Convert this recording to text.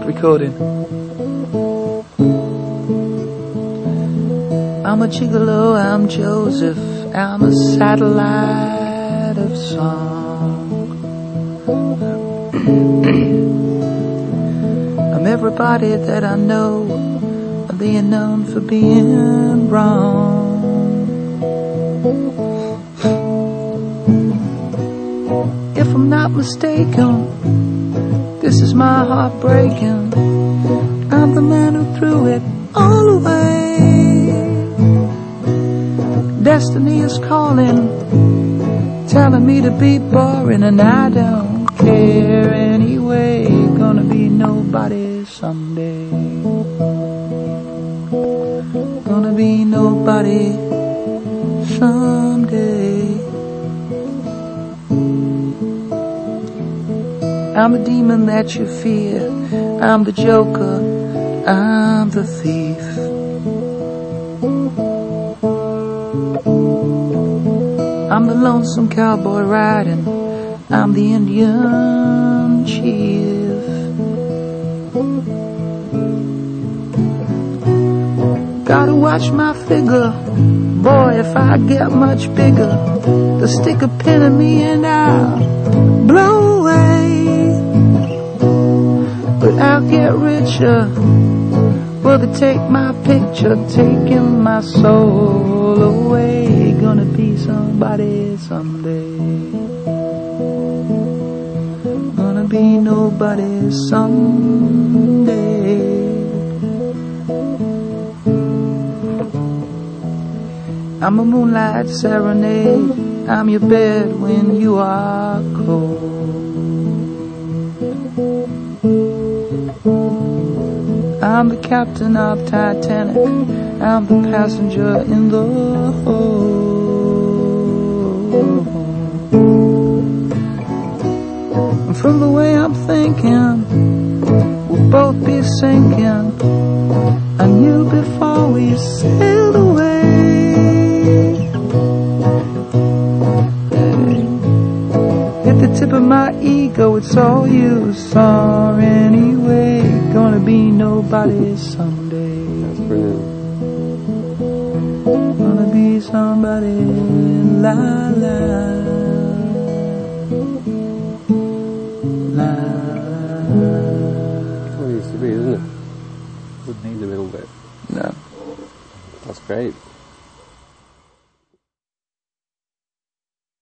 recording. I'm a gigolo, I'm Joseph, I'm a satellite of song. I'm everybody that I know, being known for being wrong. If I'm not mistaken, this is my heart breaking. I'm the man who threw it all away. Destiny is calling, telling me to be boring, and I don't care anyway. Gonna be nobody someday. Gonna be nobody someday. I'm the demon that you fear, I'm the joker, I'm the thief. I'm the lonesome cowboy riding, I'm the Indian chief. Gotta watch my figure, boy, if I get much bigger, they'll stick a pin in me and I'll blow away. But I'll get richer, will they take my picture, taking my soul away. Gonna be somebody someday. Gonna be nobody someday. I'm a moonlight serenade, I'm your bed when you are cold. I'm the captain of Titanic, I'm the passenger in the hold. And from the way I'm thinking, we'll both be sinking. I knew before we sailed away. At the tip of my ego, it's all you saw anyway. Gonna be nobody someday. That's brilliant. Gonna be somebody, la la la. That's what it used to be, isn't it? Wouldn't need the middle bit. No. That's great.